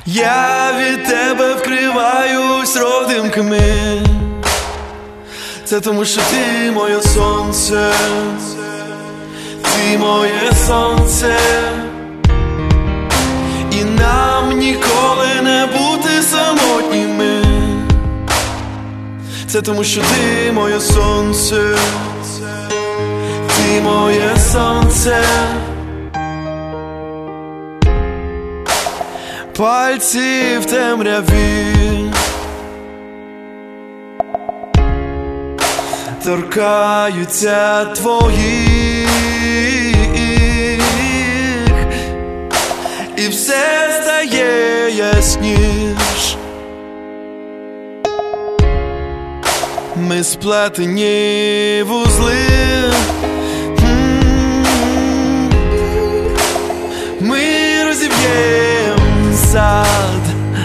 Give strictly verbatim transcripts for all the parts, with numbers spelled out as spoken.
Я від тебе вкриваюсь родимками. Це тому, що ти моє сонце, ти моє сонце, і нам ніколи не бути самотніми. Це тому, що ти моє сонце, ти моє сонце. Пальці в темряві торкаються твоїх, і все стає ясніш. Ми сплетені вузли, ми розіб'єм сад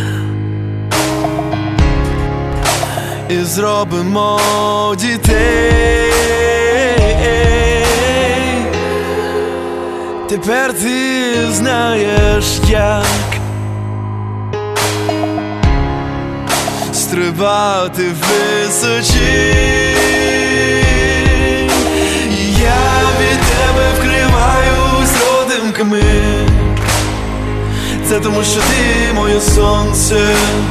і зробимо дітей. Тепер ти знаєш, як стрибати височі. Я від тебе вкриваюсь родимками. Це тому, що ти моє сонце,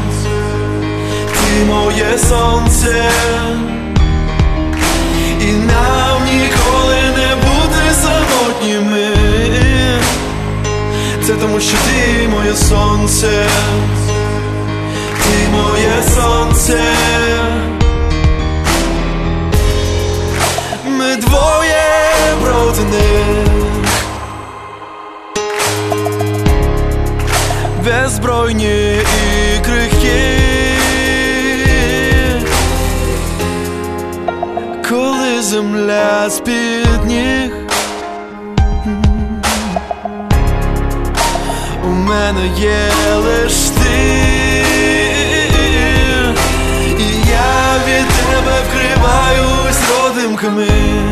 ти моє сонце, і нам ніколи не бути самотніми. Це тому, що ти моє сонце, ти моє сонце. Ми двоє проти них, беззбройні і крихкі. Коли земля з-під ніг, у мене є лиш ти, і я від тебе вкриваюсь родимками.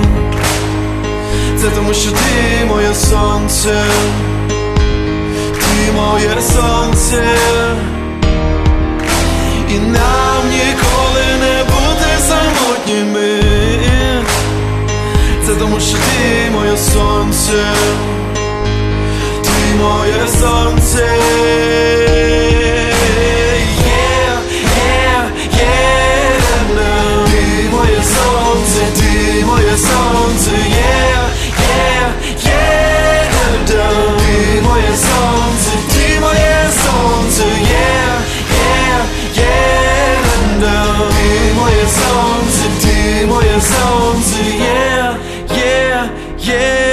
Це тому, що ти моє сонце, ти моє сонце, і нам ніколи не бути самотніми. Це тому, що ти моє сонце, ти моє сонце. Yeah, yeah, yeah. Ти моє сонце, ти моє сонце. Yeah, yeah, yeah. Ти моє сонце, ти моє сонце. Yeah, yeah, yeah. Ти моє сонце, ти моє сонце. Yeah, yeah, yeah.